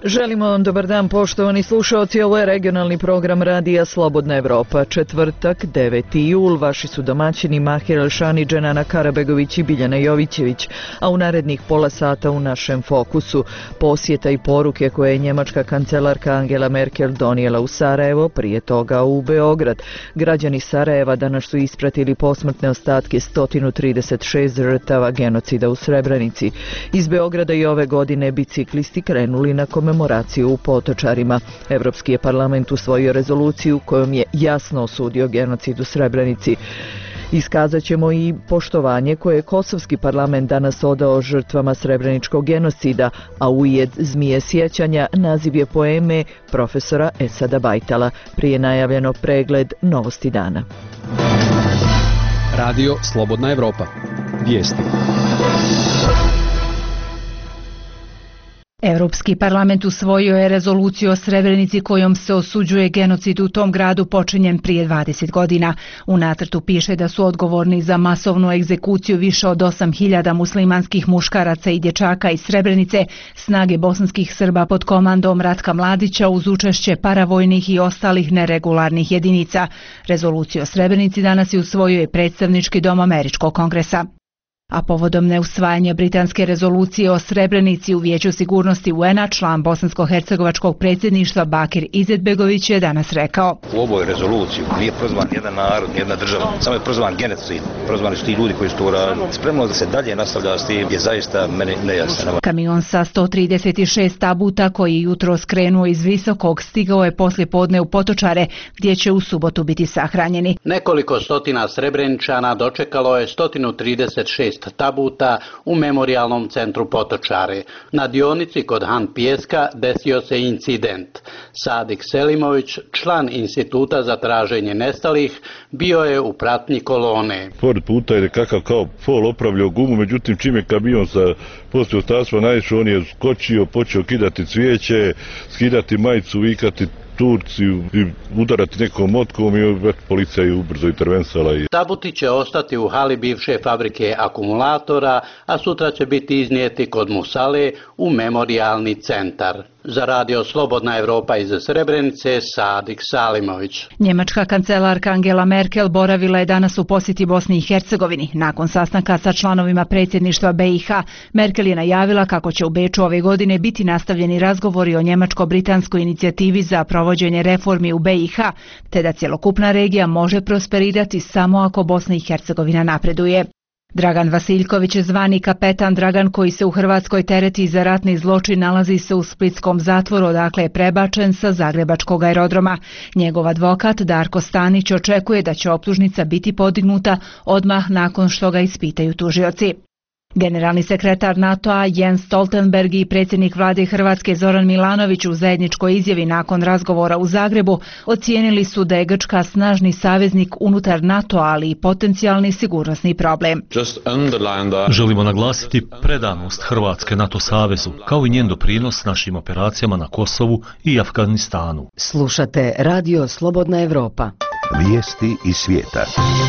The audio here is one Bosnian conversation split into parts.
Želimo vam dobar dan, poštovani slušaoci. Ovo je regionalni program Radija Slobodna Evropa. Četvrtak, 9. jul. Vaši su domaćini Mahir Elšani, Dženana Karabegović i Biljana Jovićević. A u narednih pola sata u našem fokusu posjeta i poruke koje je njemačka kancelarka Angela Merkel donijela u Sarajevo, prije toga u Beograd. Građani Sarajeva danas su ispratili posmrtne ostatke 136 žrtava genocida u Srebrenici. Iz Beograda i ove godine biciklisti krenuli na komemoraciju u Potočarima. Evropski je parlament usvojio rezoluciju kojom je jasno osudio genocid u Srebrenici. Iskazat ćemo i poštovanje koje je kosovski parlament danas odao žrtvama srebreničkog genocida, a ujed Zmije sjećanja naziv je poeme profesora Esada Bajtala. Prije najavljeno pregled novosti dana. Radio Slobodna Evropa. Vijesti. Europski parlament usvojio je rezoluciju o Srebrenici kojom se osuđuje genocid u tom gradu počinjen prije 20 godina. U nacrtu piše da su odgovorni za masovnu egzekuciju više od 8.000 muslimanskih muškaraca i dječaka iz Srebrenice snage bosanskih Srba pod komandom Ratka Mladića uz učešće paravojnih i ostalih neregularnih jedinica. Rezoluciju o Srebrenici danas je usvojio i predstavnički dom Američkog kongresa. A povodom neusvajanja britanske rezolucije o Srebrenici u Vijeću sigurnosti UN-a, član bosansko-hercegovačkog predsjedništva Bakir Izetbegović je danas rekao: U ovoj rezoluciji nije prozvan jedan narod, jedna država, samo je prozvan genocid, prozvani su ti ljudi koji su to radili. Spremno da se dalje nastavlja s tim je zaista meni nejasno. Kamion sa 136 tabuta koji je jutro skrenuo iz Visokog stigao je poslije podne u Potočare, gdje će u subotu biti sahranjeni. Nekoliko stotina Srebreničana dočekalo je 136 tabuta u memorijalnom centru Potočare. Na dionici kod Han Pijeska desio se incident. Sadik Selimović, član instituta za traženje nestalih, bio je u pratnji kolone. Pored puta je kakav kao fol opravljao gumu, međutim čim je kamion sa poslije ostacima naišao, on je skočio, počeo kidati cvijeće, skidati majicu, vikati Turci i udarati nekom motkom i policija je ubrzo intervensala. Tabuti će ostati u hali bivše fabrike akumulatora, a sutra će biti iznijeti kod Musale u memorijalni centar. Za Radio Slobodna Evropa iz Srebrenice, Sadik Salimović. Njemačka kancelarka Angela Merkel boravila je danas u posjeti Bosni i Hercegovini. Nakon sastanka sa članovima predsjedništva BiH, Merkel je najavila kako će u Beču ove godine biti nastavljeni razgovori o njemačko-britanskoj inicijativi za provođenje reformi u BiH, te da cjelokupna regija može prosperirati samo ako Bosna i Hercegovina napreduje. Dragan Vasiljković, zvani kapetan Dragan, koji se u Hrvatskoj tereti za ratni zločin, nalazi se u splitskom zatvoru, odakle je prebačen sa zagrebačkog aerodroma. Njegov advokat Darko Stanić očekuje da će optužnica biti podignuta odmah nakon što ga ispitaju tužioci. Generalni sekretar NATO-a Jens Stoltenberg i predsjednik vlade Hrvatske Zoran Milanović u zajedničkoj izjavi nakon razgovora u Zagrebu ocijenili su da je Grčka snažni saveznik unutar NATO-a, ali i potencijalni sigurnosni problem. Želimo naglasiti predanost Hrvatske NATO savezu, kao i njen doprinos našim operacijama na Kosovu i Afganistanu. Slušate Radio Slobodna Evropa. Vijesti iz svijeta.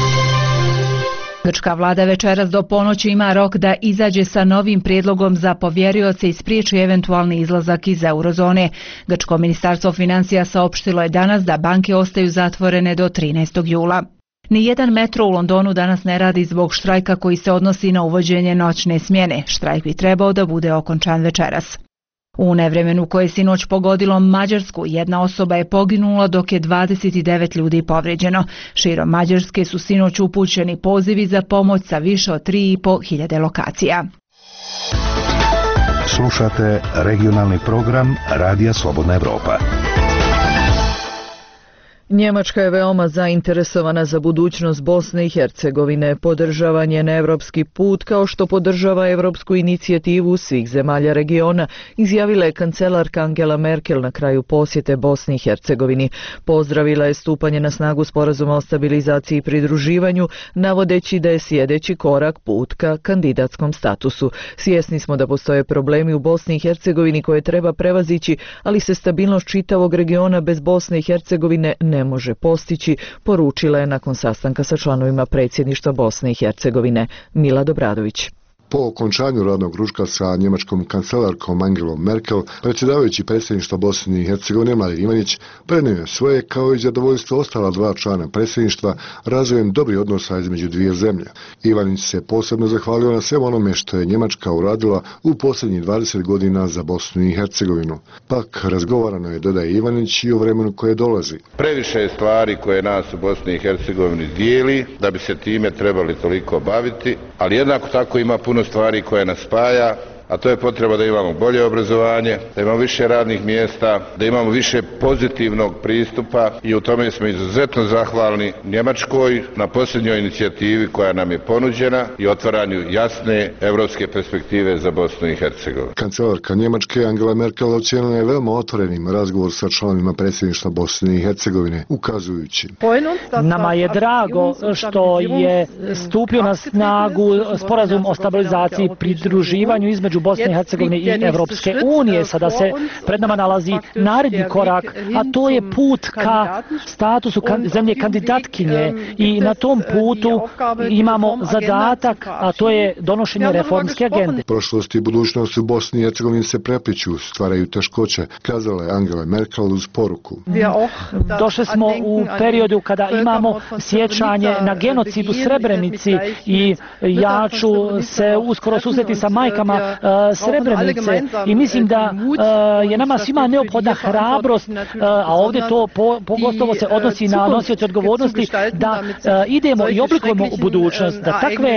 Grčka vlada večeras do ponoći ima rok da izađe sa novim prijedlogom za povjerioce i spriječi eventualni izlazak iz eurozone. Grčko ministarstvo financija saopštilo je danas da banke ostaju zatvorene do 13. jula. Nijedan metro u Londonu danas ne radi zbog štrajka koji se odnosi na uvođenje noćne smjene. Štrajk bi trebao da bude okončan večeras. U nevremenu koje je sinoć pogodilo Mađarsku, jedna osoba je poginula dok je 29 ljudi povrijeđeno. Širom Mađarske su sinoć upućeni pozivi za pomoć sa više od 3.500 lokacija. Slušate regionalni program Radija Slobodna Evropa. Njemačka je veoma zainteresovana za budućnost Bosne i Hercegovine, podržava njen evropski put kao što podržava evropsku inicijativu svih zemalja regiona, izjavila je kancelarka Angela Merkel na kraju posjete Bosni i Hercegovini. Pozdravila je stupanje na snagu sporazuma o stabilizaciji i pridruživanju, navodeći da je sljedeći korak put ka kandidatskom statusu. Svjesni smo da postoje problemi u Bosni i Hercegovini koje treba prevazići, ali se stabilnost čitavog regiona bez Bosne i Hercegovine ne može postići, poručila je nakon sastanka sa članovima predsjedništva Bosne i Hercegovine. Mila Dobradović. Po okončanju radnog ručka sa njemačkom kancelarkom Angelom Merkel, predsjedavajući predsjedništva Bosne i Hercegovine Mladen Ivanić prenio je svoje kao i zadovoljstvo ostala dva člana predsjedništva razvojem dobrih odnosa između dvije zemlje. Ivanić se posebno zahvalio na svemu onome što je Njemačka uradila u posljednjih 20 godina za Bosnu i Hercegovinu. Pak razgovarano je, dodaje Ivanić, i o vremenu koje dolazi. Previše je stvari koje nas u Bosni i Hercegovini dijeli, da bi se time trebali toliko baviti, ali jednako tako ima puno stvari koje nas spaja, a to je potreba da imamo bolje obrazovanje, da imamo više radnih mjesta, da imamo više pozitivnog pristupa i u tome smo izuzetno zahvalni Njemačkoj na posljednjoj inicijativi koja nam je ponuđena i otvaranju jasne europske perspektive za Bosnu i Hercegovinu. Kancelarka Njemačke Angela Merkel ocijenila je veoma otvorenim razgovor sa članovima predsjedništva Bosne i Hercegovine, ukazujući: Nama je drago što je stupio na snagu sporazum o stabilizaciji i pridruživanju između Bosne i Hercegovine i Evropske unije. Sada se pred nama nalazi naredni korak, a to je put ka statusu zemlje kandidatkinje i na tom putu imamo zadatak, a to je donošenje reformske agende. Prošlost i budućnost u Bosni i Hercegovini se prepliću, stvaraju teškoće, kazala je Angela Merkel uz poruku. Došli smo u periodu kada imamo sjećanje na genocid u Srebrenici i ja ću se uskoro susreti sa majkama Srebrenice i mislim da je nama svima neophodna hrabrost, a ovdje to pogotovo se odnosi na nosioce odgovornosti, da idemo i oblikujemo u budućnost, da takve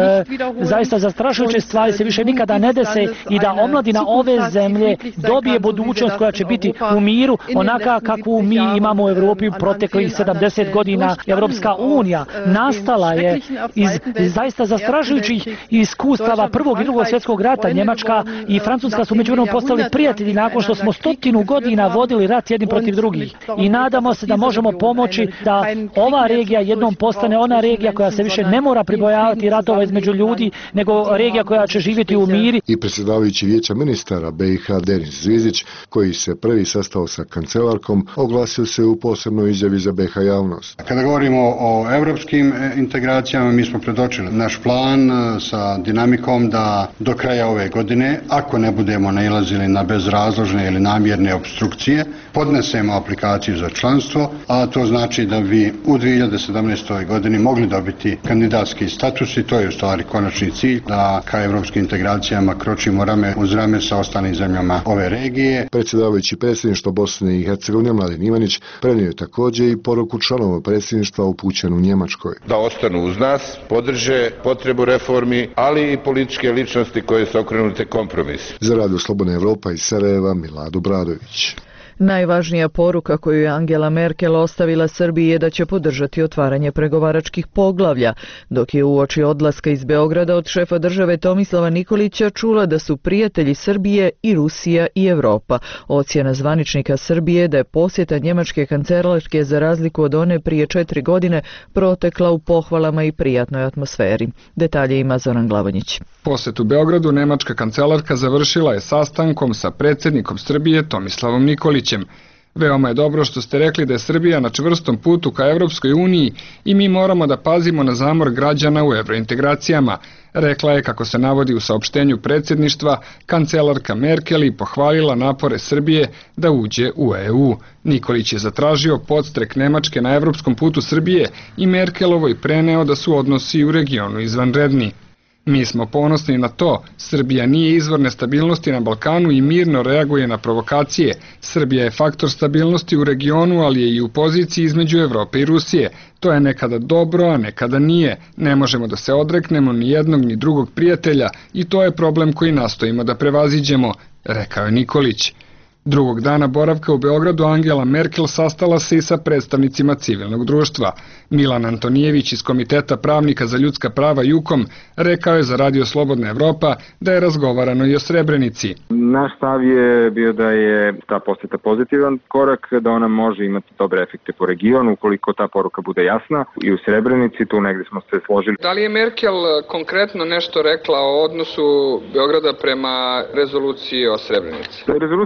zaista zastrašujuće stvari se više nikada ne dese i da omladina ove zemlje dobije budućnost koja će biti u miru, onaka kakvu mi imamo u Europi u proteklih 70 godina. Evropska unija nastala je iz zaista zastrašujućih iskustava Prvog i Drugog svjetskog rata. Njemačka i Francuska su međuvremenu postali prijatelji nakon što smo 100 godina vodili rat jedni protiv drugih. I nadamo se da možemo pomoći da ova regija jednom postane ona regija koja se više ne mora pribojavati ratova između ljudi, nego regija koja će živjeti u miri. I predsjedavajući vijeća ministara BiH Denis Zvizdić, koji se prvi sastao sa kancelarkom, oglasio se u posebnoj izjavi za BiH javnost. Kada govorimo o europskim integracijama, mi smo predočili naš plan sa dinamikom da do kraja ove godine, ako ne budemo nailazili na bezrazložne ili namjerne opstrukcije, podnesemo aplikaciju za članstvo, a to znači da bi u 2017. godini mogli dobiti kandidatski status i to je u stvari konačni cilj, da ka europskim integracijama kročimo rame uz rame sa ostalim zemljama ove regije. Predsjedavajući predsjedništva Bosne i Hercegovine Mladen Ivanić prenio je također i poruku članova predsjedništva upućenu Njemačkoj. Da ostanu uz nas, podrže potrebu reformi, ali i političke ličnosti koje su okrenute kompromis. Za Radio Slobodna Evropa iz Sarajeva, Milad Obradović. Najvažnija poruka koju je Angela Merkel ostavila Srbiji je da će podržati otvaranje pregovaračkih poglavlja, dok je uoči odlaska iz Beograda od šefa države Tomislava Nikolića čula da su prijatelji Srbije i Rusija i Evropa. Ocjena zvaničnika Srbije da je posjeta njemačke kancelarke za razliku od one prije 4 godine protekla u pohvalama i prijatnoj atmosferi. Detalje ima Zoran Glavonjić. Posjet u Beogradu nemačka kancelarka završila je sastankom sa predsjednikom Srbije Tomislavom Nikolićem. Veoma je dobro što ste rekli da je Srbija na čvrstom putu ka Evropskoj uniji i mi moramo da pazimo na zamor građana u evrointegracijama, rekla je, kako se navodi u saopštenju predsjedništva, kancelarka Merkel i pohvalila napore Srbije da uđe u EU. Nikolić je zatražio podstrek Nemačke na evropskom putu Srbije i Merkelovoj preneo da su odnosi u regionu izvanredni. Mi smo ponosni na to, Srbija nije izvor nestabilnosti na Balkanu i mirno reaguje na provokacije. Srbija je faktor stabilnosti u regionu, ali je i u poziciji između Evrope i Rusije. To je nekada dobro, a nekada nije. Ne možemo da se odreknemo ni jednog ni drugog prijatelja i to je problem koji nastojimo da prevaziđemo, rekao je Nikolić. Drugog dana boravka u Beogradu Angela Merkel sastala se i sa predstavnicima civilnog društva. Milan Antonijević iz Komiteta pravnika za ljudska prava JUKOM rekao je za Radio Slobodna Evropa da je razgovarano i o Srebrenici. Naš stav je bio da je ta posjeta pozitivan korak, da ona može imati dobre efekte po regionu ukoliko ta poruka bude jasna i u Srebrenici, tu negdje smo se složili. Da li je Merkel konkretno nešto rekla o odnosu Beograda prema rezoluciji o Srebrenici? Rezolucija je bila više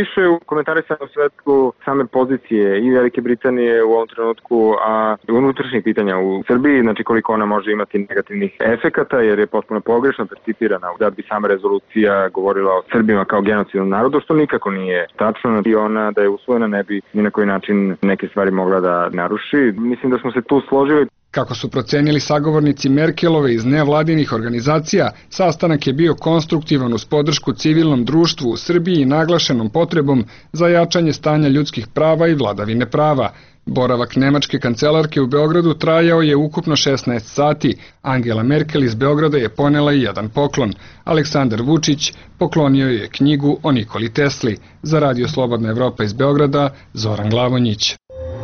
više komentarisano u svetlu same pozicije i Velike Britanije u ovom trenutku, a unutrašnjih pitanja u Srbiji, znači koliko ona može imati negativnih efekata, jer je potpuno pogrešno percipirana da bi sama rezolucija govorila o Srbima kao genocidnom narodu, što nikako nije tačno, i ona da je usvojena ne bi ni na koji način neke stvari mogla da naruši. Mislim da smo se tu složili. Kako su procenili sagovornici Merkelove iz nevladinih organizacija, sastanak je bio konstruktivan uz podršku civilnom društvu u Srbiji i naglašenom potrebom za jačanje stanja ljudskih prava i vladavine prava. Boravak nemačke kancelarke u Beogradu trajao je ukupno 16 sati. Angela Merkel iz Beograda je ponela i jedan poklon. Aleksandar Vučić poklonio je knjigu o Nikoli Tesli. Za Radio Slobodna Evropa iz Beograda, Zoran Glavonjić.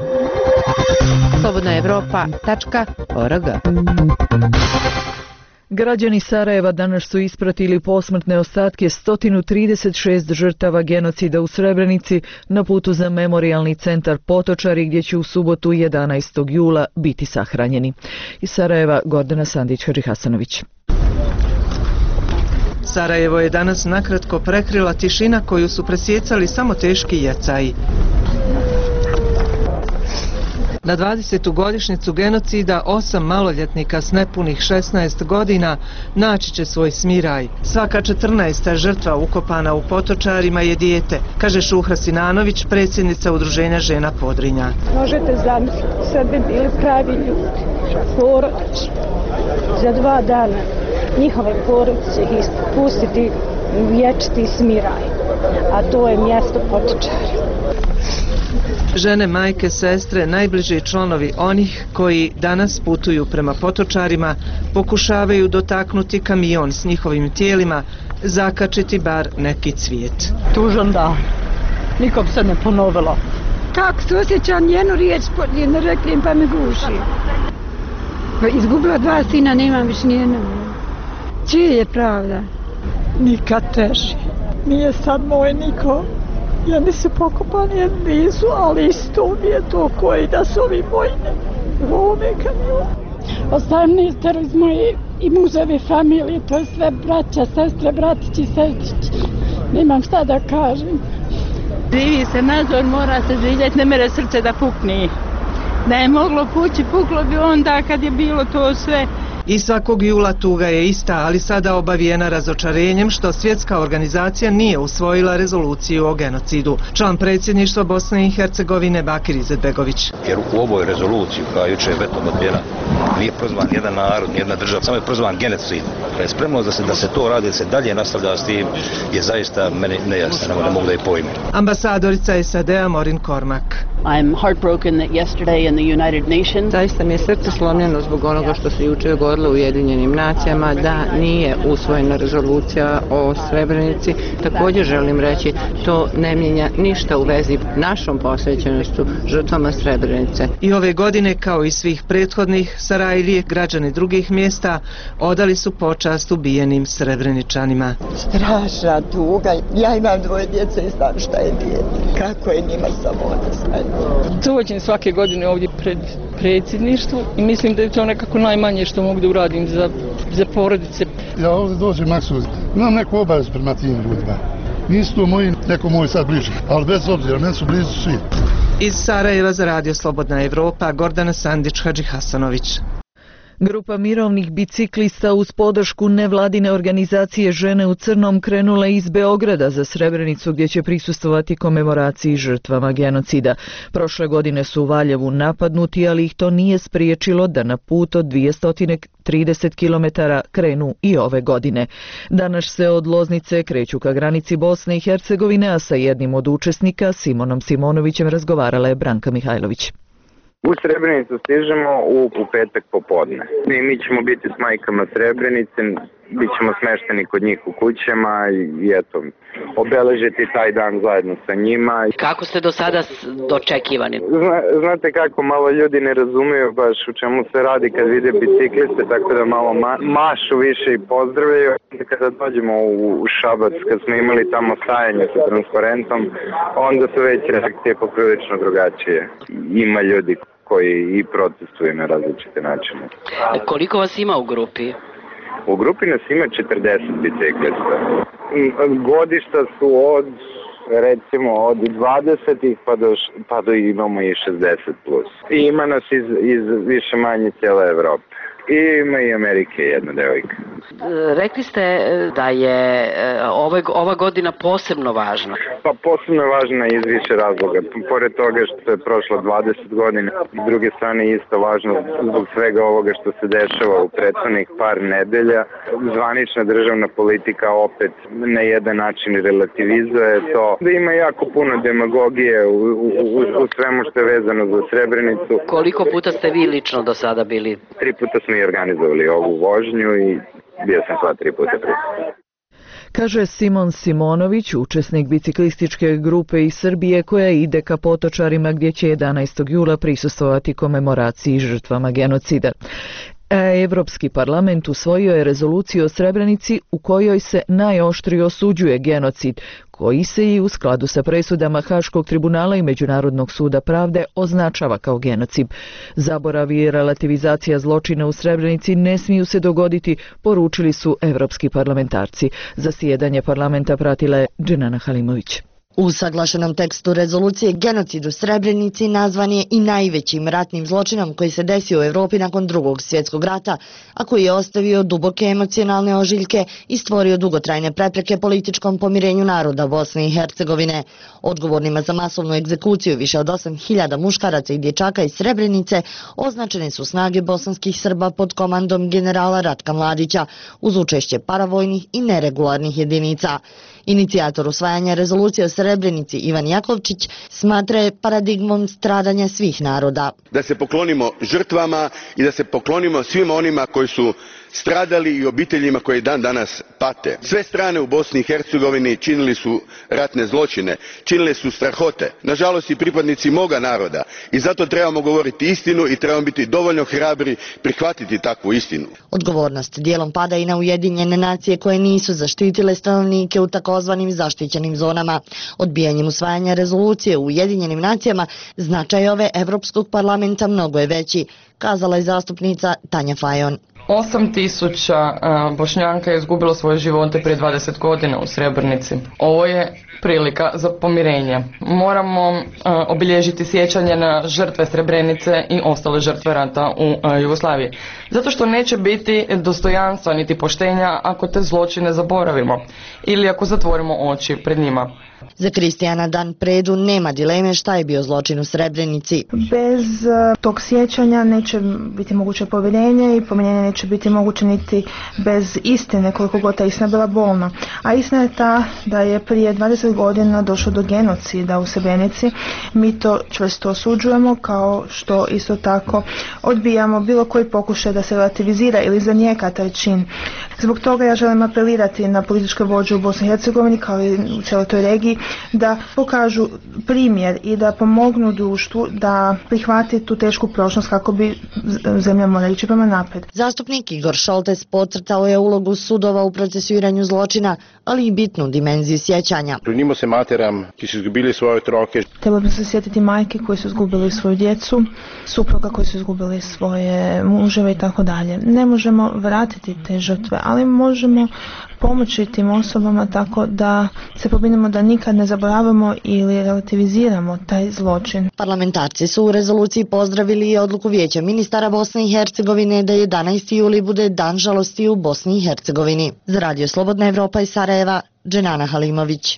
slobodnaevropa.org. Građani Sarajeva danas su ispratili posmrtne ostatke 136 žrtava genocida u Srebrenici na putu za memorijalni centar Potočari, gdje će u subotu 11. jula biti sahranjeni. Iz Sarajeva Gordana Sandić-Hadžihasanović. Sarajevo je danas nakratko prekrila tišina koju su presjecali samo teški jecaji. Na 20. godišnjicu genocida 8 maloljetnika s nepunih 16 godina naći će svoj smiraj. Svaka 14. žrtva ukopana u Potočarima je dijete, kaže Šuhra Sinanović, predsjednica Udruženja žena Podrinja. Možete zamisliti, sad bi bili pravi ljudi, porodični. Za 2 dana njihove porodice će ih pustiti u vječiti smiraj, a to je mjesto Potočari. Žene, majke, sestre, najbliži članovi onih koji danas putuju prema Potočarima pokušavaju dotaknuti kamion s njihovim tijelima, zakačiti bar neki cvijet. Tužan dan, nikom se ne ponovilo. Kako se osjećam, jednu riječ ne reklim pa me guši. Izgubila 2 sina, nemam više nijednog. Čije je pravda? Nikad teži. Nije sad moj niko. Jedni su pokopani, jedni nisu, ali isto mi je to koji da su ovi moji u ovome kamionu. Ostavim nister iz moje i muževe familije, to je sve braća, sestre, bratići, sestrići. Nemam šta da kažem. Živi se Nazor, mora se živjeti, ne mere srce da pukne. Da je moglo pući, puklo bi onda kad je bilo to sve. I svakog jula tuga je ista, ali sada obavijena razočarenjem što svjetska organizacija nije usvojila rezoluciju o genocidu. Član predsjedništva Bosne i Hercegovine Bakir Izetbegović. Jer u ovoj rezoluciji koja je jučer vetom odbijena nije prozvan jedan narod, jedna država, samo je prozvan genocid. Spremnost da se to radi, da se dalje nastavlja s tim, je zaista meni nejasno, ne mogu da je pojmim. Ambasadorica SAD-a Maureen Cormack. I'm heartbroken that yesterday in the United Nations. Zaista mi je srce slomljeno zbog onoga što se jučer govorilo u Ujedinjenim nacijama da nije usvojena rezolucija o Srebrenici. Također želim reći, to ne mijenja ništa u vezi našom posvećenošću žrtvama Srebrenice. I ove godine, kao i svih prethodnih, Sarajlije, građani drugih mjesta, odali su počast ubijenim Srebreničanima. Strašna tuga. Ja imam 2 djece i znam šta je dijete. Kako je njima samoda. Dođem svake godine ovdje pred predsjedništvo i mislim da je to nekako najmanje što mogu da uradim za porodice. Ja ovdje dođem maksimum, imam neku obavezu prema tim ljudima. Nisu to moji, neko moj sad bliži, ali bez obzira, meni su blizu svi. Iz Sarajeva za Radio Slobodna Evropa, Gordana Sandić-Hadžihasanović. Grupa mirovnih biciklista uz podršku nevladine organizacije Žene u crnom krenula iz Beograda za Srebrenicu, gdje će prisustvovati komemoraciji žrtvama genocida. Prošle godine su u Valjevu napadnuti, ali ih to nije spriječilo da na put od 230 km krenu i ove godine. Danas se od Loznice kreću ka granici Bosne i Hercegovine, a sa jednim od učesnika, Simonom Simonovićem, razgovarala je Branka Mihajlović. U Srebrenicu stižemo u petak popodne. Mi ćemo biti s majkama Srebrenice, bit ćemo smešteni kod njih u kućama i eto, obeležiti taj dan zajedno sa njima. Kako ste do sada dočekivani? Znate kako, malo ljudi ne razumiju baš u čemu se radi kad vide bicikliste, tako da malo mašu više i pozdravljaju. Kada dođemo u Šabac, kad smo imali tamo stajanje sa transparentom, onda su već reakcije poprilično drugačije. Ima ljudi koji i protestuju na različite načine. Koliko vas ima u grupi? U grupi nas ima 40 biciklista. Godišta su od recimo od 20-ih pa do imamo i 60+. I ima nas iz više manje cijele Evrope. I ima i Amerike jedna devojka. Rekli ste da je ova godina posebno važna. Pa posebno važna iz više razloga. Pored toga što je prošlo 20 godina, s druge strane isto važno zbog svega ovoga što se dešava u prethodnih par nedelja. Zvanična državna politika opet na jedan način relativizuje to. Da ima jako puno demagogije u svemu što je vezano za Srebrenicu. Koliko puta ste vi lično do sada bili? 3 puta smo i organizovali ovu vožnju i bio sam sva 3 puta prisutan. Kaže Simon Simonović, učesnik biciklističke grupe iz Srbije koja ide ka Potočarima gdje će 11. jula prisustvovati komemoraciji žrtvama genocida. Evropski parlament usvojio je rezoluciju o Srebrenici u kojoj se najoštrije osuđuje genocid, koji se i u skladu sa presudama Haškog tribunala i Međunarodnog suda pravde označava kao genocid. Zaborav i relativizacija zločina u Srebrenici ne smiju se dogoditi, poručili su evropski parlamentarci. Zasjedanje parlamenta pratila je Dženana Halimović. U usaglašenom tekstu rezolucije genocid u Srebrenici nazvan je i najvećim ratnim zločinom koji se desio u Evropi nakon Drugog svjetskog rata, a koji je ostavio duboke emocionalne ožiljke i stvorio dugotrajne prepreke političkom pomirenju naroda Bosne i Hercegovine. Odgovornima za masovnu egzekuciju više od 8.000 muškaraca i dječaka iz Srebrenice označene su snage bosanskih Srba pod komandom generala Ratka Mladića uz učešće paravojnih i neregularnih jedinica. Inicijator usvajanja rezolucije o Srebrenici Ivan Jakovčić smatra je paradigmom stradanja svih naroda. Da se poklonimo žrtvama i da se poklonimo svima onima koji su stradali i obiteljima koji dan danas pate. Sve strane u Bosni i Hercegovini činili su ratne zločine, činile su strahote. Nažalost i pripadnici moga naroda. I zato trebamo govoriti istinu i trebamo biti dovoljno hrabri prihvatiti takvu istinu. Odgovornost dijelom pada i na Ujedinjene nacije koje nisu zaštitile stanovnike u takozvanim zaštićenim zonama. Odbijanjem usvajanja rezolucije u Ujedinjenim nacijama značaj ove Evropskog parlamenta mnogo je veći, kazala je zastupnica Tanja Fajon. 8.000 Bošnjanka je izgubilo svoje živote prije 20 godina u Srebrenici. Ovo je prilika za pomirenje. Moramo obilježiti sjećanje na žrtve Srebrenice i ostale žrtve rata u Jugoslaviji. Zato što neće biti dostojanstva niti poštenja ako te zločine zaboravimo ili ako zatvorimo oči pred njima. Za Kristijana Dan Predu nema dileme šta je bio zločin u Srebrenici. Bez tog sjećanja neće biti moguće pomirenje i pomirenje neće biti moguće niti bez istine, koliko god ta istina bila bolna. A istina je ta da je prije 20 godina došlo do genocida u Srebrenici. Mi to čvrsto osuđujemo, kao što isto tako odbijamo bilo koji pokušaj da se relativizira ili zanijeka taj čin. Zbog toga ja želim apelirati na političke vođe u Bosni i Hercegovini kao i u cijeloj toj regiji da pokažu primjer i da pomognu društvu da prihvati tu tešku prošlost kako bi zemlja morala ići prema naprijed. Zastupnik Igor Šoltes podcrtao je ulogu sudova u procesuiranju zločina, ali i bitnu dimenziju sjećanja. Klonimo se materam ki su izgubili svoje otroke. Trebalo bi se sjetiti majke koji su izgubili svoju djecu, supruga koji su izgubili svoje muževe i tako dalje. Ne možemo vratiti te žrtve, ali možemo pomoći tim osobama tako da se pobrinemo da nikad ne zaboravimo ili relativiziramo taj zločin. Parlamentarci su u rezoluciji pozdravili i odluku Vijeća ministara Bosne i Hercegovine da 11. juli bude dan žalosti u Bosni i Hercegovini. Za Radio Slobodna Evropa iz Sarajeva, Dženana Halimović.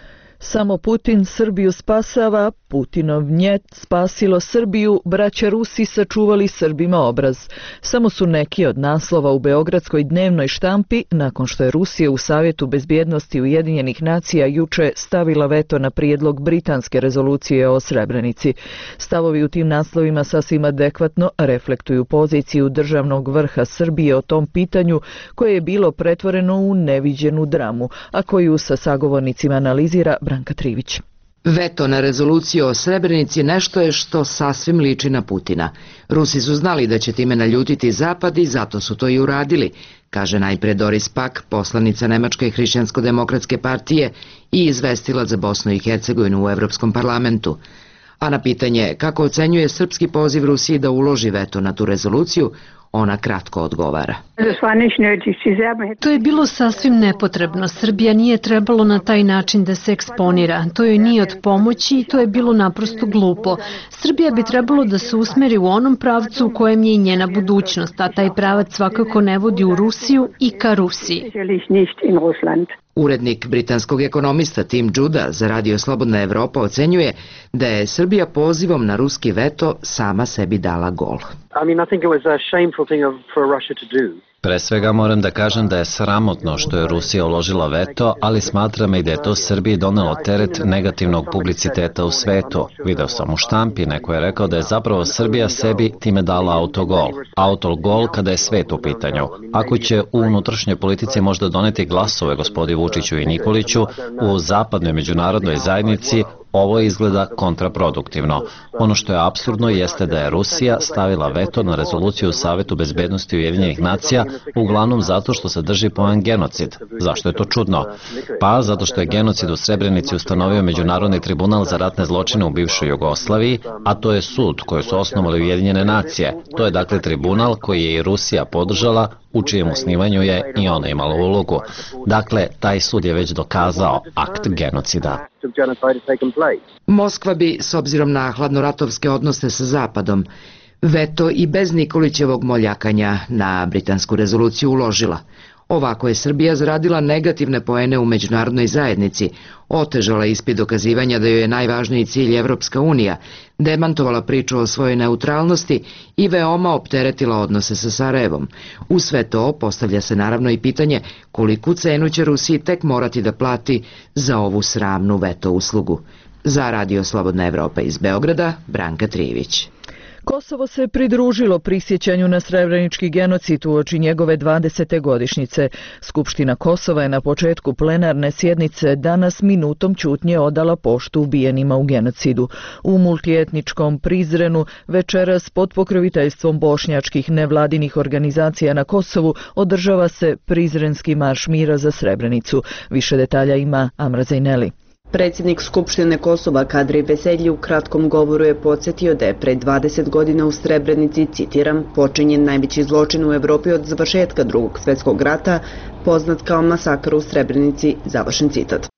Samo Putin Srbiju spasava, Putinov njet spasilo Srbiju, braća Rusi sačuvali Srbima obraz. Samo su neki od naslova u beogradskoj dnevnoj štampi nakon što je Rusija u Savjetu bezbjednosti Ujedinjenih nacija juče stavila veto na prijedlog britanske rezolucije o Srebrenici. Stavovi u tim naslovima sasvim adekvatno reflektuju poziciju državnog vrha Srbije o tom pitanju koje je bilo pretvoreno u neviđenu dramu, a koju sa sagovornicima analizira Branka Trivić. Veto na rezoluciju o Srebrenici nešto je što sasvim liči na Putina. Rusi su znali da će time naljutiti Zapad i zato su to i uradili, kaže najpre Doris Pack, poslanica Nemačke hrišćansko-demokratske partije i izvestilac za Bosnu i Hercegovinu u Evropskom parlamentu. A na pitanje kako ocenjuje srpski poziv Rusiji da uloži veto na tu rezoluciju, Ona kratko odgovara. To je bilo sasvim nepotrebno. Srbija nije trebalo na taj način da se eksponira. To joj nije od pomoći i to je bilo naprosto glupo. Srbija bi trebalo da se usmeri u onom pravcu u kojem je i njena budućnost, a taj pravac svakako ne vodi u Rusiju i ka Rusiji. Urednik britanskog ekonomista Tim Judah za Radio Slobodna Evropa ocenjuje da je Srbija pozivom na ruski veto sama sebi dala gol. Pre svega moram da kažem da je sramotno što je Rusija uložila veto, ali smatram i da je to Srbiji donelo teret negativnog publiciteta u svetu. Video sam u štampi, neko je rekao da je zapravo Srbija sebi time dala autogol. Autogol kada je svet u pitanju. Ako će u unutrašnjoj politici možda doneti glasove gospodi Vučiću i Nikoliću, u zapadnoj međunarodnoj zajednici ovo izgleda kontraproduktivno. Ono što je apsurdno jeste da je Rusija stavila veto na rezoluciju Savetu bezbednosti Ujedinjenih nacija, uglavnom zato što se drži pojam genocid. Zašto je to čudno? Pa zato što je genocid u Srebrenici ustanovio Međunarodni tribunal za ratne zločine u bivšoj Jugoslaviji, a to je sud koji su osnovali Ujedinjene nacije. To je dakle tribunal koji je i Rusija podržala, u čijem osnivanju je i ona imala ulogu. Dakle, taj sud je već dokazao akt genocida. Moskva bi, s obzirom na hladnoratovske odnose sa Zapadom, veto i bez Nikolićevog moljakanja na britansku rezoluciju uložila. Ovako je Srbija zaradila negativne poene u međunarodnoj zajednici, otežala ispit dokazivanja da joj je najvažniji cilj Evropska unija, demantovala priču o svojoj neutralnosti i veoma opteretila odnose sa Sarajevom. U sve to postavlja se naravno i pitanje koliku cenu će Rusiji tek morati da plati za ovu sramnu veto uslugu. Za Radio Slobodna Evropa iz Beograda, Branka Trijević. Kosovo se pridružilo prisjećanju na srebrenički genocid uoči njegove 20. godišnjice. Skupština Kosova je na početku plenarne sjednice danas minutom ćutnje odala poštu ubijenima u genocidu. U multietničkom Prizrenu večeras pod pokroviteljstvom bošnjačkih nevladinih organizacija na Kosovu održava se Prizrenski marš mira za Srebrenicu. Više detalja ima Amra Zajneli. Predsjednik Skupštine Kosova Kadri Veselji u kratkom govoru je podsjetio da je pred 20 godina u Srebrenici, citiram, počinjen najveći zločin u Evropi od završetka Drugog svjetskog rata, poznat kao masakr u Srebrenici, završen citat.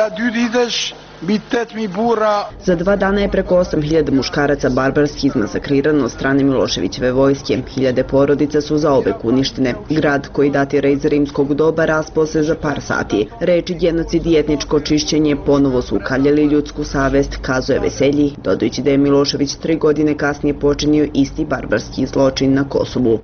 Za 2 dana je preko 8.000 muškaraca barbarski izmasakrirano od strane Miloševićeve vojske. Hiljade porodica su zauvek uništene. Grad koji datira iz rimskog doba raspao se za par sati. Reči genocid i etničko čišćenje ponovo su ukaljali ljudsku savest, kazuje Veselji, dodajući da je Milošević 3 godine kasnije počinio isti barbarski zločin na Kosovu.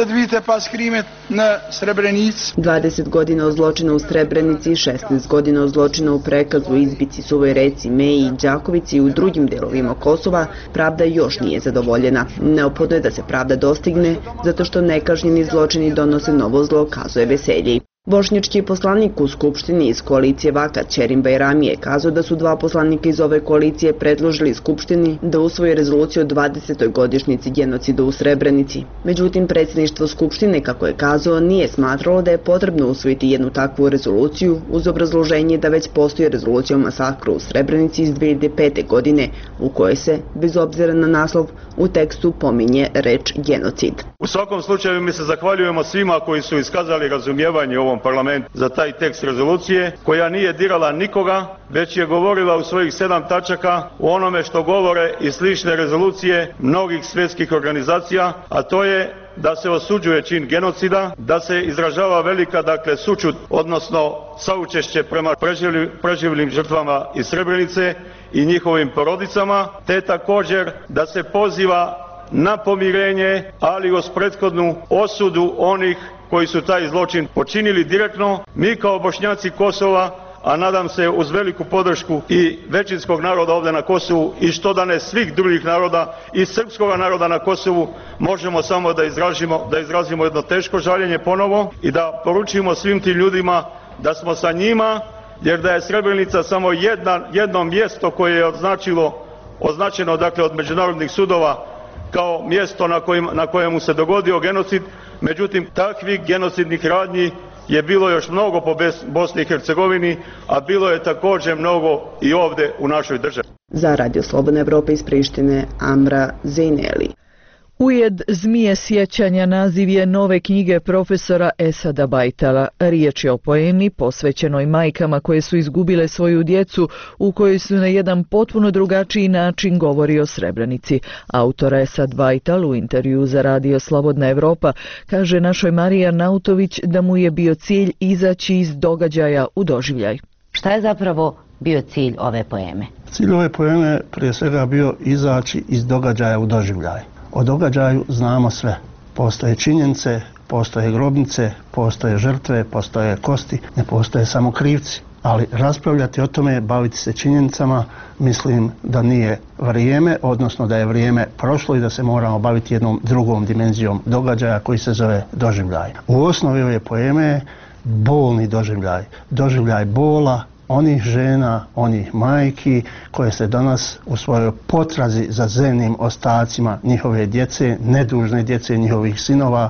20 godina od zločina u Srebrenici, 16 godina od zločina u Prekazu, Izbici, Suvoj Reci, Meji, Đakovici i u drugim delovima Kosova, pravda još nije zadovoljena. Neophodno je da se pravda dostigne, zato što nekažnjeni zločini donose novo zlo, kazuje Veselji. Bošnjački poslanik u Skupštini iz koalicije Vakat Ćerim Bajrami je kazao da su 2 poslanika iz ove koalicije predložili Skupštini da usvoji rezoluciju o 20. godišnjici genocida u Srebrenici. Međutim, predsjedništvo Skupštine, kako je kazao, nije smatralo da je potrebno usvojiti jednu takvu rezoluciju uz obrazloženje da već postoji rezolucija o masakru u Srebrenici iz 2005. godine u kojoj se, bez obzira na naslov, u tekstu pominje reč genocid. U svakom slučaju mi se zahvaljujemo svima koji su iskazali razumijevanje ovom parlamentu za taj tekst rezolucije, koja nije dirala nikoga, već je govorila u svojih 7 tačaka o onome što govore i slične rezolucije mnogih svjetskih organizacija, a to je da se osuđuje čin genocida, da se izražava velika, sućut, odnosno saučešće prema preživjelim žrtvama iz Srebrenice i njihovim porodicama, te također da se poziva na pomirenje, ali uz prethodnu osudu onih koji su taj zločin počinili direktno. Mi kao Bošnjaci Kosova, a nadam se uz veliku podršku i većinskog naroda ovdje na Kosovu i što da ne svih drugih naroda i srpskog naroda na Kosovu, možemo samo da izrazimo jedno teško žaljenje ponovo i da poručimo svim tim ljudima da smo sa njima, jer da je Srebrenica samo jedno mjesto koje je označeno od međunarodnih sudova kao mjesto na kojemu se dogodio genocid. Međutim, takvih genocidnih radnji je bilo još mnogo po Bosni i Hercegovini, a bilo je također mnogo i ovdje u našoj državi. Za Radio Slobodna Evropa iz Prištine, Amra Zejneli. Ujed zmije sjećanja naziv je nove knjige profesora Esada Bajtala. Riječ je o poemi posvećenoj majkama koje su izgubile svoju djecu, u kojoj su na jedan potpuno drugačiji način govori o Srebrenici. Autor Esad Bajtal u intervju za radio Slobodna Evropa kaže našoj Mariji Arnautović da mu je bio cilj izaći iz događaja u doživljaj. Šta je zapravo bio cilj ove poeme? Cilj ove poeme prije svega bio izaći iz događaja u doživljaj. O događaju znamo sve. Postoje činjenice, postoje grobnice, postoje žrtve, postoje kosti, ne postoje samo krivci. Ali raspravljati o tome, baviti se činjenicama, mislim da nije vrijeme, odnosno da je vrijeme prošlo i da se moramo baviti jednom drugom dimenzijom događaja koji se zove doživljaj. U osnovi ove poeme je bolni doživljaj. Doživljaj bola, onih žena, onih majki koje se danas u svojoj potrazi za zemnim ostacima njihove djece, nedužne djece njihovih sinova,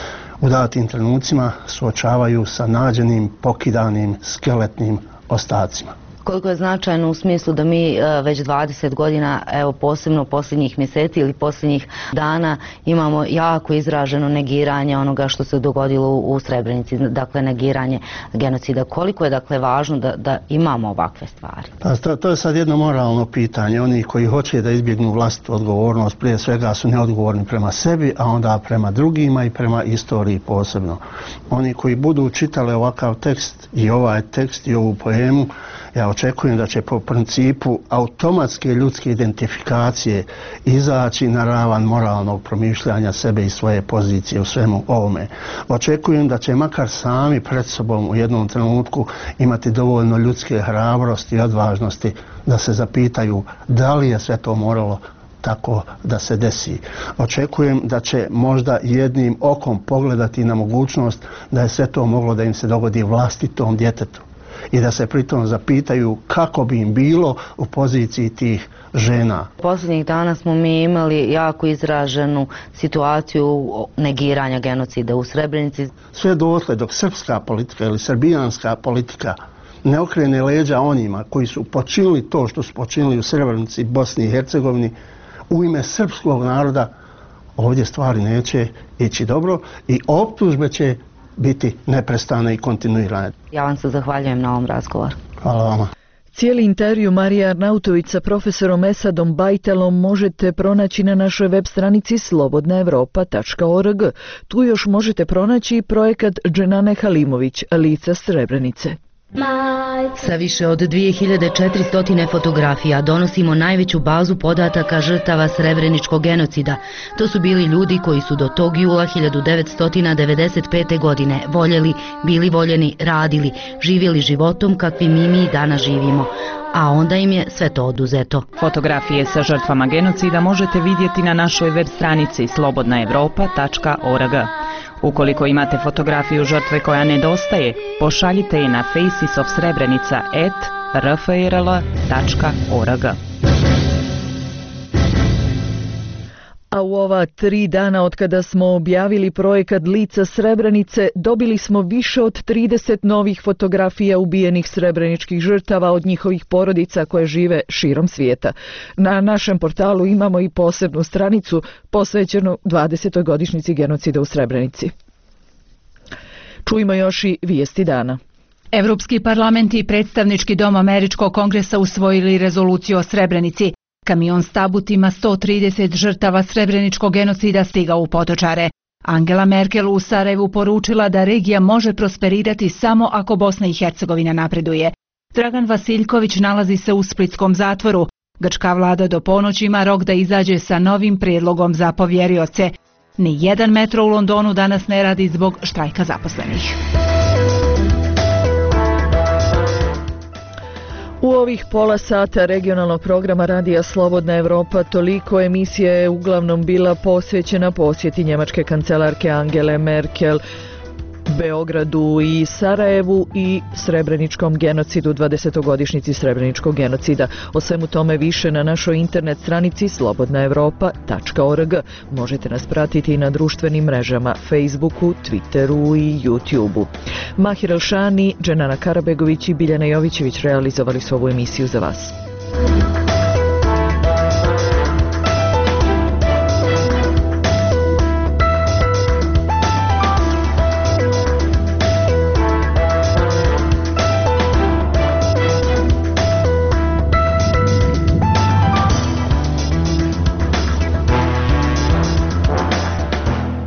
u datim trenucima suočavaju sa nađenim, pokidanim, skeletnim ostacima. Koliko je značajno u smislu da mi već 20 godina, evo posebno posljednjih mjeseci ili posljednjih dana, imamo jako izraženo negiranje onoga što se dogodilo u Srebrenici, dakle negiranje genocida. Koliko je dakle važno da imamo ovakve stvari? Pa, to je sad jedno moralno pitanje. Oni koji hoće da izbjegnu vlastitu odgovornost prije svega su neodgovorni prema sebi, a onda prema drugima i prema istoriji posebno. Oni koji budu čitali ovakav tekst i ovaj tekst i ovu poemu, ja očekujem da će po principu automatske ljudske identifikacije izaći na ravan moralnog promišljanja sebe i svoje pozicije u svemu ovome. Očekujem da će makar sami pred sobom u jednom trenutku imati dovoljno ljudske hrabrosti i odvažnosti da se zapitaju da li je sve to moralo tako da se desi. Očekujem da će možda jednim okom pogledati na mogućnost da je sve to moglo da im se dogodi vlastitom djetetu i da se pritom zapitaju kako bi im bilo u poziciji tih žena. Posljednjih dana smo mi imali jako izraženu situaciju negiranja genocida u Srebrenici. Sve dotle dok srpska politika ili srbijanska politika ne okrene leđa onima koji su počinili to što su počinili u Srebrenici, Bosni i Hercegovini, u ime srpskog naroda, ovdje stvari neće ići dobro i optužbe će biti neprestane i kontinuirane. Ja vam se zahvaljujem na ovom razgovoru. Hvala vama. Cijeli intervju Marija Arnautović sa profesorom Esadom Bajtelom možete pronaći na našoj web stranici slobodnaevropa.org. Tu još možete pronaći i projekat Dženane Halimović, Lica Srebrenice. Sa više od 2400 fotografija donosimo najveću bazu podataka žrtava Srebreničkog genocida. To su bili ljudi koji su do tog jula 1995. godine voljeli, bili voljeni, radili, živjeli životom kakvim mi danas živimo. A onda im je sve to oduzeto. Fotografije sa žrtvama genocida možete vidjeti na našoj web stranici slobodnaevropa.org. Ukoliko imate fotografiju žrtve koja nedostaje, pošaljite je na facesofsrebrenica@rfrl.org. A u ova 3 dana od kada smo objavili projekat Lica Srebrenice, dobili smo više od 30 novih fotografija ubijenih srebreničkih žrtava od njihovih porodica koje žive širom svijeta. Na našem portalu imamo i posebnu stranicu posvećenu 20. godišnjici genocida u Srebrenici. Čujmo još i vijesti dana. Evropski parlament i predstavnički dom Američkog kongresa usvojili rezoluciju o Srebrenici. Kamion s tabutima 130 žrtava srebreničkog genocida stigao u Potočare. Angela Merkel u Sarajevu poručila da regija može prosperirati samo ako Bosna i Hercegovina napreduje. Dragan Vasiljković nalazi se u splitskom zatvoru. Grčka vlada do ponoći ima rok da izađe sa novim prijedlogom za povjerioce. Ni jedan metro u Londonu danas ne radi zbog štrajka zaposlenih. U ovih pola sata regionalnog programa Radija Slobodna Evropa toliko emisija je uglavnom bila posvećena posjeti njemačke kancelarke Angele Merkel Beogradu i Sarajevu i Srebreničkom genocidu, 20. godišnjici Srebreničkog genocida. O svemu tome više na našoj internet stranici slobodnaevropa.org. Možete nas pratiti i na društvenim mrežama Facebooku, Twitteru i YouTubeu. Mahir Elšani, Dženana Karabegović i Biljana Jovićević realizovali su ovu emisiju za vas.